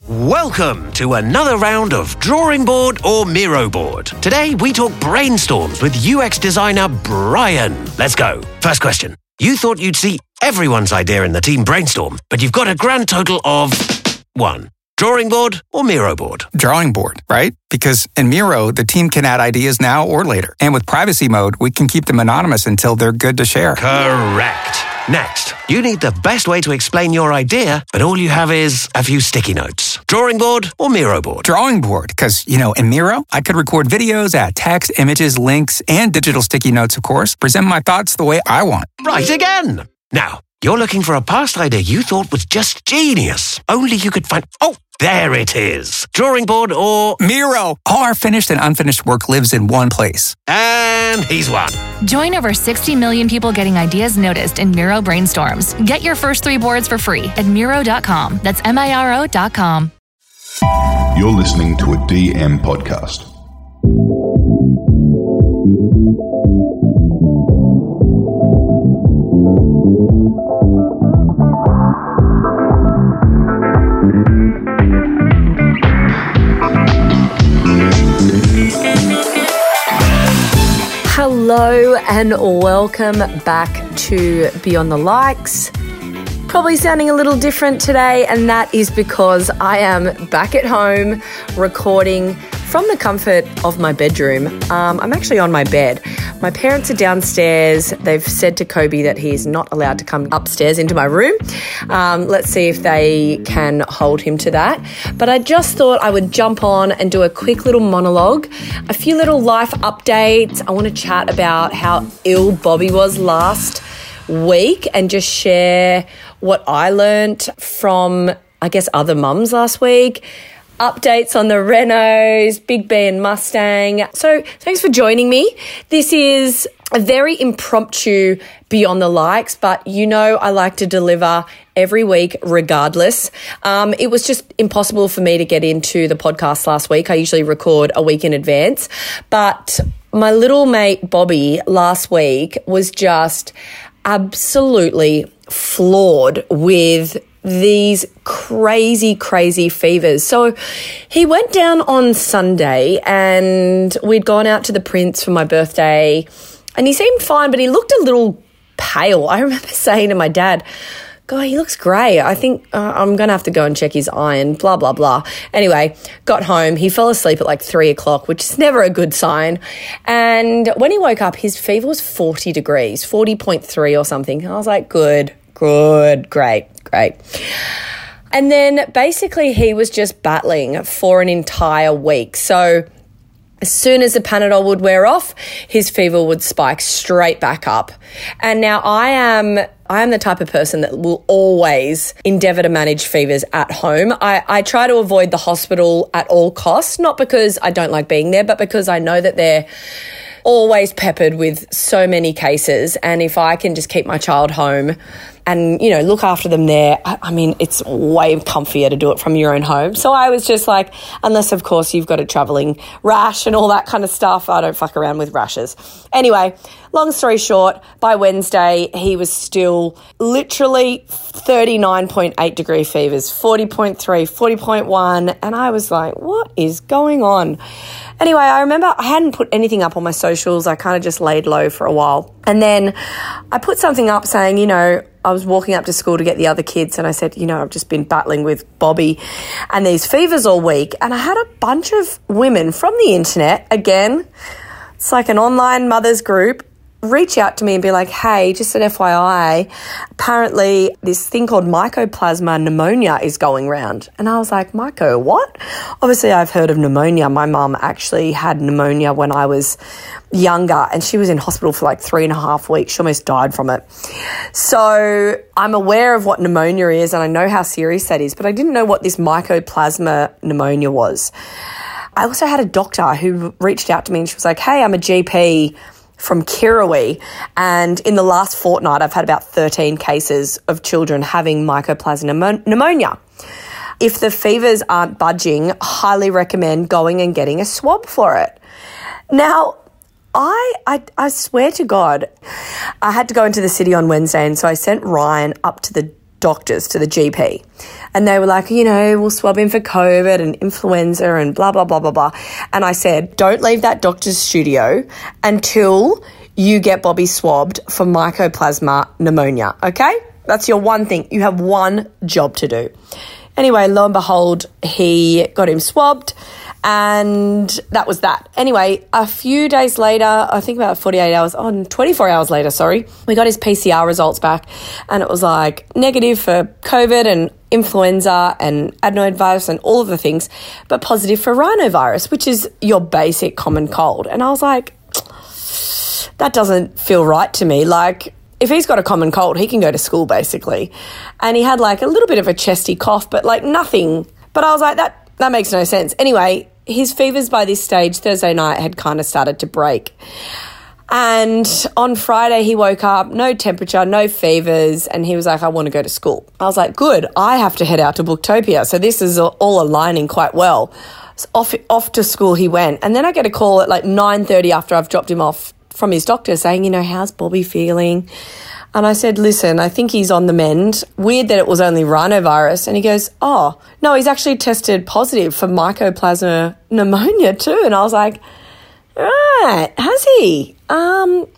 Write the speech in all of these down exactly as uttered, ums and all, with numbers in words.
Welcome to another round of Drawing Board or Miro Board. Today we talk brainstorms with U X designer Brian. Let's go. First question. You thought you'd see everyone's idea in the team brainstorm, but you've got a grand total of one. Drawing board or Miro board? Drawing board, right? Because in Miro, the team can add ideas now or later. And with privacy mode, we can keep them anonymous until they're good to share. Correct. Next, you need the best way to explain your idea, but all you have is a few sticky notes. Drawing board or Miro board? Drawing board, because, you know, in Miro, I could record videos, add text, images, links, and digital sticky notes, of course, present my thoughts the way I want. Right again. Now, you're looking for a past idea you thought was just genius. Only you could find... Oh, there it is. Drawing board or... Miro. All our finished and unfinished work lives in one place. And he's won. Join over sixty million people getting ideas noticed in Miro brainstorms. Get your first three boards for free at Miro dot com. That's M I R O dot com. You're listening to a D M podcast. Hello and welcome back to Beyond the Likes. Probably sounding a little different today, and that is because I am back at home recording from the comfort of my bedroom. Um, I'm actually on my bed. My parents are downstairs. They've said to Kobe that he's not allowed to come upstairs into my room. Um, let's see if they can hold him to that. But I just thought I would jump on and do a quick little monologue, a few little life updates. I want to chat about how ill Bobby was last week and just share what I learnt from, I guess, other mums last week. Updates on the Renos, Big B and Mustang. So thanks for joining me. This is a very impromptu Beyond the Likes, but you know I like to deliver every week regardless. Um, it was just impossible for me to get into the podcast last week. I usually record a week in advance, but my little mate Bobby last week was just absolutely floored with these crazy, crazy fevers. So he went down on Sunday and we'd gone out to the Prince for my birthday and he seemed fine, but he looked a little pale. I remember saying to my dad, God, he looks grey. I think uh, I'm going to have to go and check his iron, blah, blah, blah. Anyway, got home. He fell asleep at like three o'clock, which is never a good sign. And when he woke up, his fever was forty degrees, forty point three or something. I was like, good, good, great, great. And then basically he was just battling for an entire week. So as soon as the Panadol would wear off, his fever would spike straight back up. And now I am I am the type of person that will always endeavour to manage fevers at home. I, I try to avoid the hospital at all costs, not because I don't like being there, but because I know that they're always peppered with so many cases. And if I can just keep my child home and, you know, look after them there, I, I mean, it's way comfier to do it from your own home. So I was just like, unless, of course, you've got a travelling rash and all that kind of stuff, I don't fuck around with rashes. Anyway, long story short, by Wednesday, he was still literally thirty-nine point eight degree fevers, forty point three, forty point one, and I was like, what is going on? Anyway, I remember I hadn't put anything up on my socials. I kind of just laid low for a while. And then I put something up saying, you know, I was walking up to school to get the other kids and I said, you know, I've just been battling with Bobby and these fevers all week. And I had a bunch of women from the internet, again, it's like an online mothers group, reach out to me and be like, hey, just an F Y I, apparently this thing called mycoplasma pneumonia is going round. And I was like, myco what? Obviously I've heard of pneumonia. My mum actually had pneumonia when I was younger and she was in hospital for like three and a half weeks. She almost died from it. So I'm aware of what pneumonia is and I know how serious that is, but I didn't know what this mycoplasma pneumonia was. I also had a doctor who reached out to me and she was like, hey, I'm a G P from Kirrawee, and in the last fortnight I've had about thirteen cases of children having mycoplasma pneumonia. If the fevers aren't budging, highly recommend going and getting a swab for it. Now, I, I I swear to God, I had to go into the city on Wednesday, and so I sent Ryan up to the doctors, to the G P. And they were like, you know, we'll swab him for COVID and influenza and blah, blah, blah, blah, blah. And I said, don't leave that doctor's studio until you get Bobby swabbed for Mycoplasma pneumonia, okay? That's your one thing. You have one job to do. Anyway, lo and behold, he got him swabbed, and that was that. Anyway, a few days later, I think about forty-eight hours, oh, twenty-four hours later, sorry, we got his P C R results back, and it was like negative for COVID and influenza and adenovirus and all of the things, but positive for rhinovirus, which is your basic common cold. And I was like, that doesn't feel right to me. Like, if he's got a common cold, he can go to school, basically. And he had like a little bit of a chesty cough, but like nothing. But I was like, that that makes no sense. Anyway, his fevers by this stage, Thursday night, had kind of started to break. And on Friday, he woke up, no temperature, no fevers, and he was like, I want to go to school. I was like, good, I have to head out to Booktopia. So this is all aligning quite well. So off, off to school he went. And then I get a call at like nine thirty after I've dropped him off from his doctor saying, you know, how's Bobby feeling? And I said, listen, I think he's on the mend. Weird that it was only rhinovirus. And he goes, oh, no, he's actually tested positive for Mycoplasma pneumonia too. And I was like, right, has he? Um,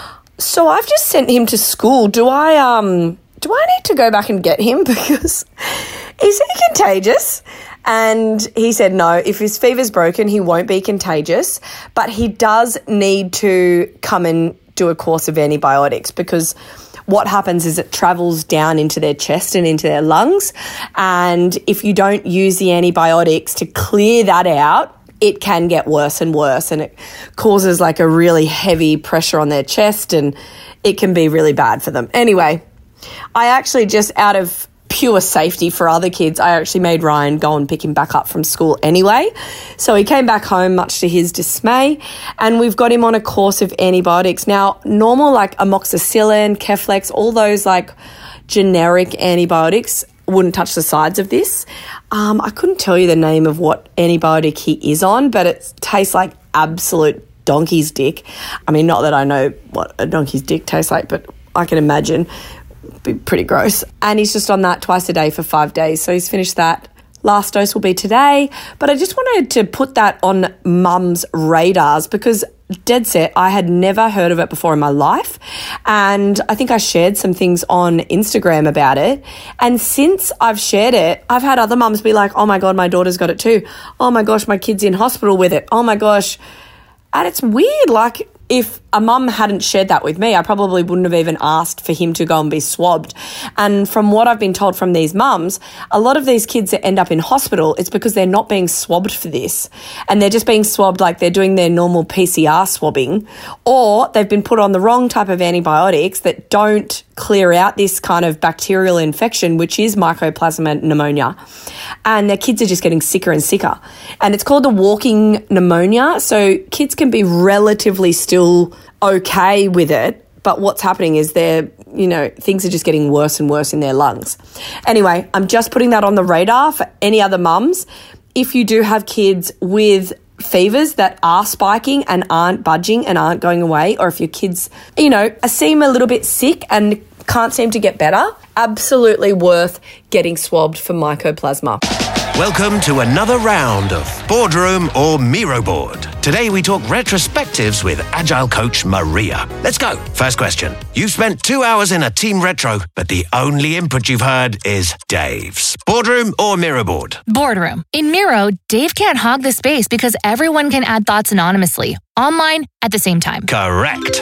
so I've just sent him to school. Do I, um, do I need to go back and get him? Because is he contagious? And he said, no, if his fever's broken, he won't be contagious, but he does need to come and do a course of antibiotics, because what happens is it travels down into their chest and into their lungs. And if you don't use the antibiotics to clear that out, it can get worse and worse, and it causes like a really heavy pressure on their chest, and it can be really bad for them. Anyway, I actually just out of pure safety for other kids, I actually made Ryan go and pick him back up from school anyway. So he came back home much to his dismay, and we've got him on a course of antibiotics. Now, normal like amoxicillin, Keflex, all those like generic antibiotics wouldn't touch the sides of this. Um, I couldn't tell you the name of what antibiotic he is on, but it tastes like absolute donkey's dick. I mean, not that I know what a donkey's dick tastes like, but I can imagine be pretty gross. And he's just on that twice a day for five days. So he's finished that. Last dose will be today. But I just wanted to put that on mum's radars, because dead set, I had never heard of it before in my life. And I think I shared some things on Instagram about it. And since I've shared it, I've had other mums be like, oh my God, my daughter's got it too. Oh my gosh, my kid's in hospital with it. Oh my gosh. And it's weird, like, if a mum hadn't shared that with me, I probably wouldn't have even asked for him to go and be swabbed. And from what I've been told from these mums, a lot of these kids that end up in hospital, it's because they're not being swabbed for this. And they're just being swabbed like they're doing their normal P C R swabbing, or they've been put on the wrong type of antibiotics that don't clear out this kind of bacterial infection, which is Mycoplasma pneumonia. And their kids are just getting sicker and sicker. And it's called the walking pneumonia. So kids can be relatively still okay with it, but what's happening is they're, you know, things are just getting worse and worse in their lungs. Anyway, I'm just putting that on the radar for any other mums. If you do have kids with fevers that are spiking and aren't budging and aren't going away, or if your kids, you know, seem a little bit sick and can't seem to get better, absolutely worth getting swabbed for Mycoplasma. Welcome to another round of Boardroom or Miro Board. Today we talk retrospectives with Agile coach Maria. Let's go. First question. You've spent two hours in a team retro, but the only input you've heard is Dave's. Boardroom or Miro Board? Boardroom. In Miro, Dave can't hog the space because everyone can add thoughts anonymously, online at the same time. Correct.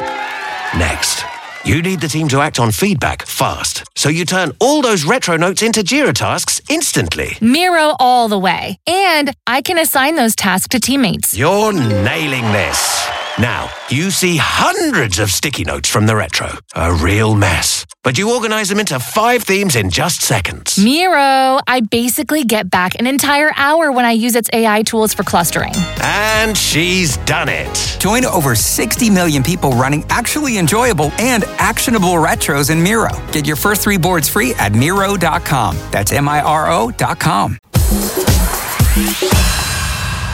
Next. You need the team to act on feedback fast, so you turn all those retro notes into Jira tasks instantly. Miro all the way. And I can assign those tasks to teammates. You're nailing this. Now, you see hundreds of sticky notes from the retro. A real mess. But you organize them into five themes in just seconds. Miro, I basically get back an entire hour when I use its A I tools for clustering. And she's done it. Join over sixty million people running actually enjoyable and actionable retros in Miro. Get your first three boards free at Miro dot com. That's M I R O dot com.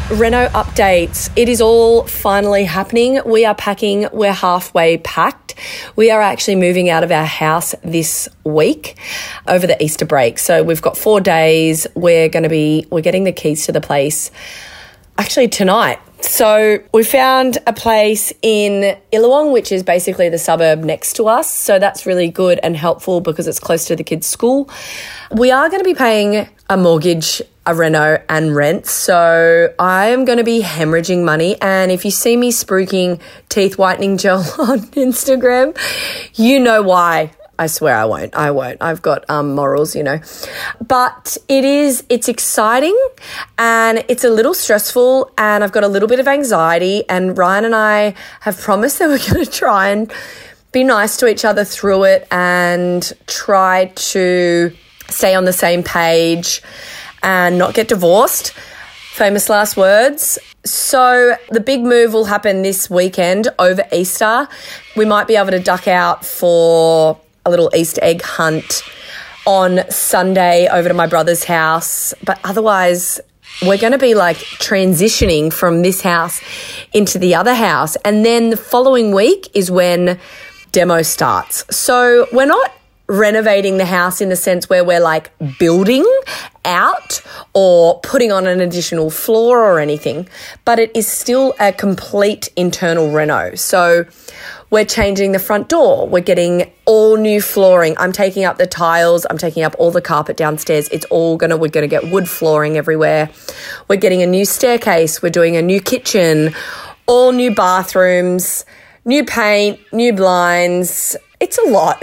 Reno updates. It is all finally happening. We are packing. We're halfway packed. We are actually moving out of our house this week over the Easter break. So we've got four days. We're going to be, we're getting the keys to the place actually tonight. So we found a place in Illawong, which is basically the suburb next to us. So that's really good and helpful because it's close to the kids' school. We are going to be paying a mortgage, a reno and rent. So I am going to be hemorrhaging money. And if you see me spruiking teeth whitening gel on Instagram, you know why. I swear I won't. I won't. I've got um, morals, you know. But it is, it's exciting and it's a little stressful and I've got a little bit of anxiety, and Ryan and I have promised that we're going to try and be nice to each other through it and try to stay on the same page and not get divorced. Famous last words. So the big move will happen this weekend over Easter. We might be able to duck out for a little Easter egg hunt on Sunday over to my brother's house. But otherwise, we're going to be like transitioning from this house into the other house. And then the following week is when demo starts. So we're not renovating the house in the sense where we're like building out or putting on an additional floor or anything, but it is still a complete internal reno. So we're changing the front door. We're getting all new flooring. I'm taking up the tiles. I'm taking up all the carpet downstairs. It's all gonna, we're gonna get wood flooring everywhere. We're getting a new staircase. We're doing a new kitchen, all new bathrooms, new paint, new blinds. It's a lot.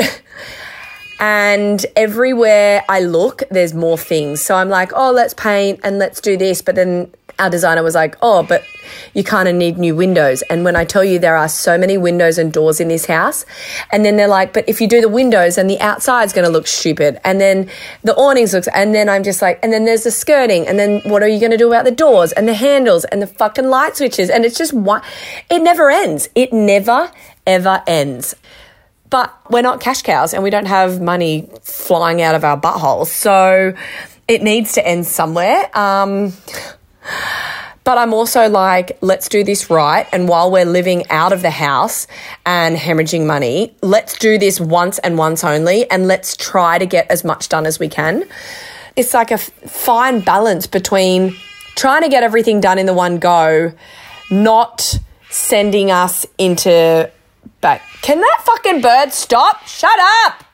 And everywhere I look, there's more things. So I'm like, oh, let's paint and let's do this. But then our designer was like, oh, but you kind of need new windows. And when I tell you there are so many windows and doors in this house, and then they're like, but if you do the windows and the outside's going to look stupid, and then the awnings looks, and then I'm just like, and then there's the skirting, and then what are you going to do about the doors and the handles and the fucking light switches? And it's just one, it never ends. It never, ever ends. But we're not cash cows and we don't have money flying out of our buttholes. So it needs to end somewhere. Um, but I'm also like, let's do this right. And while we're living out of the house and hemorrhaging money, let's do this once and once only. And let's try to get as much done as we can. It's like a f- fine balance between trying to get everything done in the one go, not sending us into... But can that fucking bird stop? Shut up!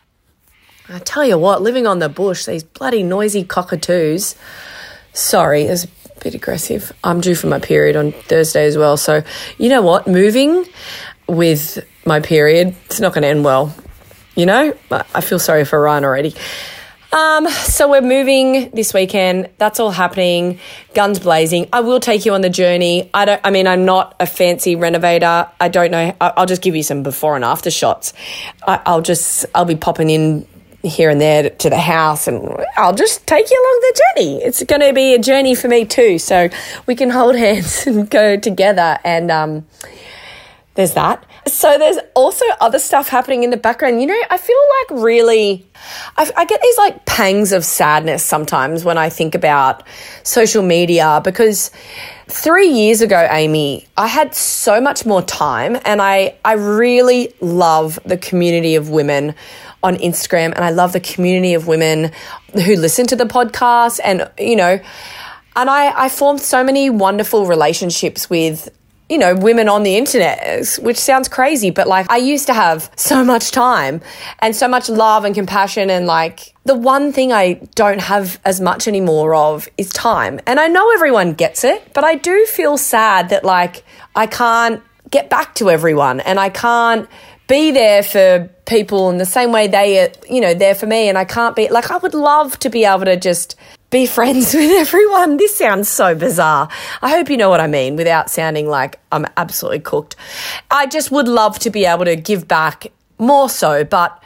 I tell you what, living on the bush, these bloody noisy cockatoos. Sorry, it was a bit aggressive. I'm due for my period on Thursday as well. So, you know what? Moving with my period, it's not going to end well. You know? I feel sorry for Ryan already. Um, so we're moving this weekend. That's all happening. Guns blazing. I will take you on the journey. I don't, I mean, I'm not a fancy renovator. I don't know. I'll just give you some before and after shots. I, I'll just, I'll be popping in here and there to the house and I'll just take you along the journey. It's going to be a journey for me too. So we can hold hands and go together. And, um, there's that. So there's also other stuff happening in the background. You know, I feel like really, I, I get these like pangs of sadness sometimes when I think about social media, because three years ago, Amy, I had so much more time and I, I really love the community of women on Instagram, and I love the community of women who listen to the podcast, and, you know, and I, I formed so many wonderful relationships with, you know, women on the internet, which sounds crazy, but like I used to have so much time and so much love and compassion, and like the one thing I don't have as much anymore of is time. And I know everyone gets it, but I do feel sad that like I can't get back to everyone and I can't be there for people in the same way they are, you know, there for me. And I can't be like, I would love to be able to just be friends with everyone. This sounds so bizarre. I hope you know what I mean without sounding like I'm absolutely cooked. I just would love to be able to give back more so, but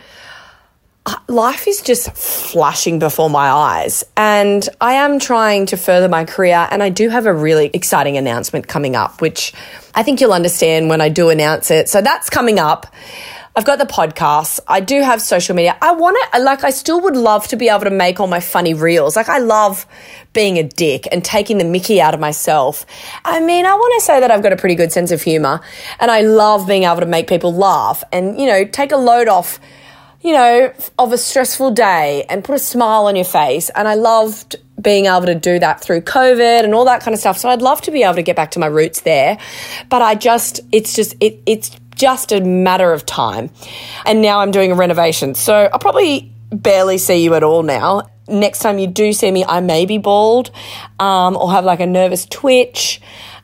life is just flashing before my eyes, and I am trying to further my career, and I do have a really exciting announcement coming up, which I think you'll understand when I do announce it. So that's coming up. I've got the podcast. I do have social media. I want to, like, I still would love to be able to make all my funny reels. Like, I love being a dick and taking the mickey out of myself. I mean, I want to say that I've got a pretty good sense of humor, and I love being able to make people laugh and, you know, take a load off, you know, of a stressful day and put a smile on your face. And I loved being able to do that through COVID and all that kind of stuff. So I'd love to be able to get back to my roots there. But I just, it's just, it, it's just a matter of time. And now I'm doing a renovation. So I'll probably barely see you at all now. Next time you do see me, I may be bald um, or have like a nervous twitch.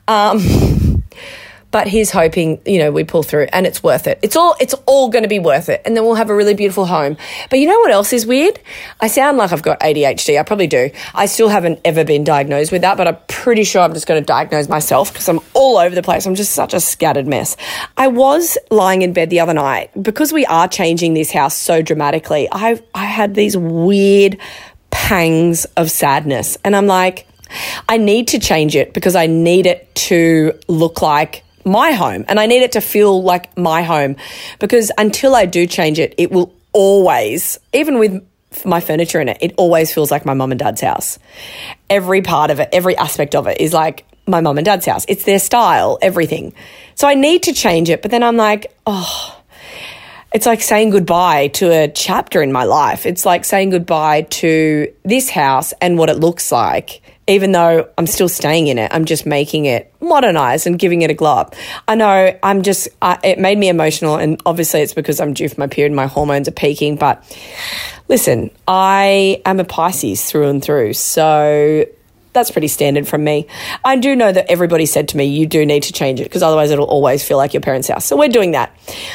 Um But he's hoping, you know, we pull through, and it's worth it. It's all it's all going to be worth it, and then we'll have a really beautiful home. But you know what else is weird? I sound like I've got A D H D. I probably do. I still haven't ever been diagnosed with that, but I'm pretty sure I'm just going to diagnose myself because I'm all over the place. I'm just such a scattered mess. I was lying in bed the other night because we are changing this house so dramatically. I I had these weird pangs of sadness, and I'm like, I need to change it because I need it to look like my home, and I need it to feel like my home, because until I do change it, it will always, even with my furniture in it, it always feels like my mum and dad's house. Every part of it, every aspect of it is like my mum and dad's house. It's their style, everything. So I need to change it, but then I'm like, oh, it's like saying goodbye to a chapter in my life. It's like saying goodbye to this house and what it looks like. Even though I'm still staying in it, I'm just making it modernized and giving it a glow up. I know I'm just, uh, it made me emotional, and obviously it's because I'm due for my period and my hormones are peaking. But listen, I am a Pisces through and through, so that's pretty standard from me. I do know that everybody said to me, you do need to change it because otherwise it'll always feel like your parents' house. So we're doing that.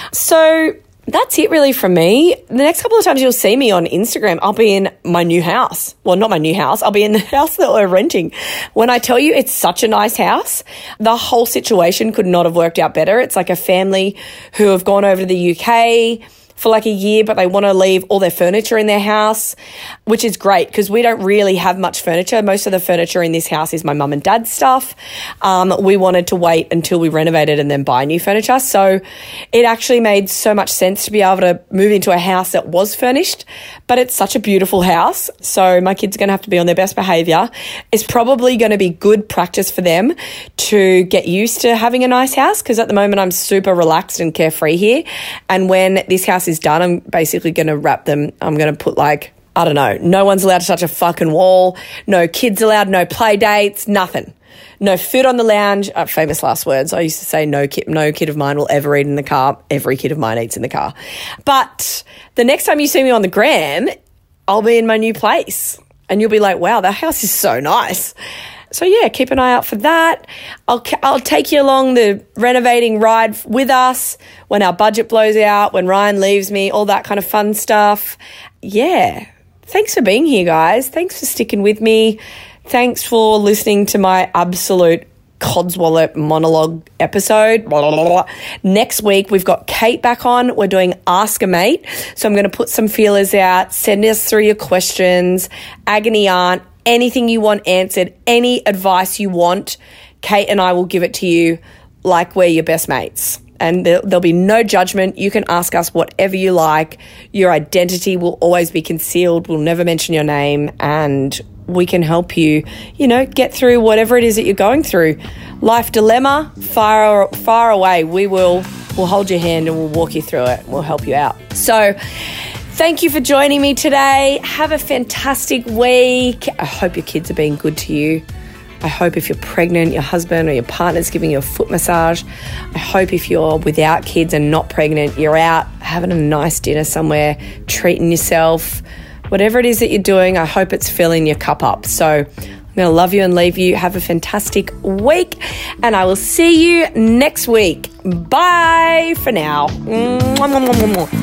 So that's it really from me. The next couple of times you'll see me on Instagram, I'll be in my new house. Well, not my new house. I'll be in the house that we're renting. When I tell you it's such a nice house, the whole situation could not have worked out better. It's like a family who have gone over to the U K for like a year, but they want to leave all their furniture in their house, which is great because we don't really have much furniture. Most of the furniture in this house is my mum and dad's stuff. Um, we wanted to wait until we renovated and then buy new furniture. So it actually made so much sense to be able to move into a house that was furnished, but it's such a beautiful house. So my kids are going to have to be on their best behaviour. It's probably going to be good practice for them to get used to having a nice house, because at the moment I'm super relaxed and carefree here. And when this house is done, I'm basically going to wrap them. I'm going to put like, I don't know, no one's allowed to touch a fucking wall, no kids allowed, no play dates, nothing. No food on the lounge. Uh, famous last words. I used to say no kid, no kid of mine will ever eat in the car. Every kid of mine eats in the car. But the next time you see me on the gram, I'll be in my new place and you'll be like, wow, that house is so nice. So yeah, keep an eye out for that. I'll I'll take you along the renovating ride with us when our budget blows out, when Ryan leaves me, all that kind of fun stuff. Yeah. Thanks for being here, guys. Thanks for sticking with me. Thanks for listening to my absolute codswallop monologue episode. Blah, blah, blah. Next week, we've got Kate back on. We're doing Ask a Mate. So I'm going to put some feelers out. Send us through your questions. Agony aunt. Anything you want answered, any advice you want, Kate and I will give it to you like we're your best mates. And there, there'll be no judgment. You can ask us whatever you like. Your identity will always be concealed. We'll never mention your name, and we can help you, you know, get through whatever it is that you're going through. Life dilemma, far, far away. We will we'll hold your hand and we'll walk you through it. We'll help you out. So thank you for joining me today. Have a fantastic week. I hope your kids are being good to you. I hope if you're pregnant, your husband or your partner's giving you a foot massage. I hope if you're without kids and not pregnant, you're out having a nice dinner somewhere, treating yourself. Whatever it is that you're doing, I hope it's filling your cup up. So I'm going to love you and leave you. Have a fantastic week, and I will see you next week. Bye for now. Mwah, mwah, mwah, mwah.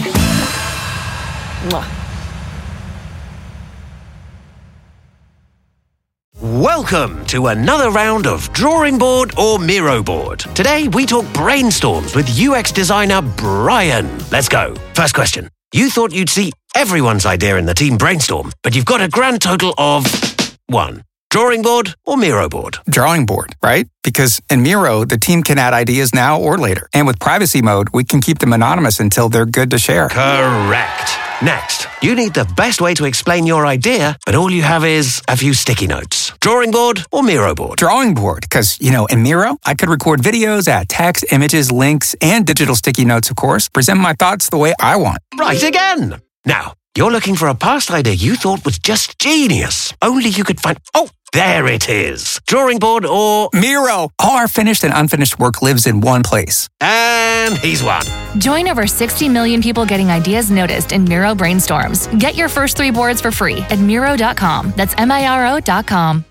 Welcome to another round of Drawing Board or Miro Board. Today we talk brainstorms with U X designer Brian. Let's go. First question. You thought you'd see everyone's idea in the team brainstorm, but you've got a grand total of one. Drawing board or Miro board? Drawing board, right? Because in Miro, the team can add ideas now or later. And with privacy mode, we can keep them anonymous until they're good to share. Correct. Next, you need the best way to explain your idea, but all you have is a few sticky notes. Drawing board or Miro board? Drawing board, because, you know, in Miro, I could record videos, add text, images, links, and digital sticky notes, of course, present my thoughts the way I want. Right again. Now, you're looking for a past idea you thought was just genius. Only you could find... Oh, there it is. Drawing board or... Miro! All our finished and unfinished work lives in one place. And he's won. Join over sixty million people getting ideas noticed in Miro brainstorms. Get your first three boards for free at Miro dot com. That's M I R O dot com.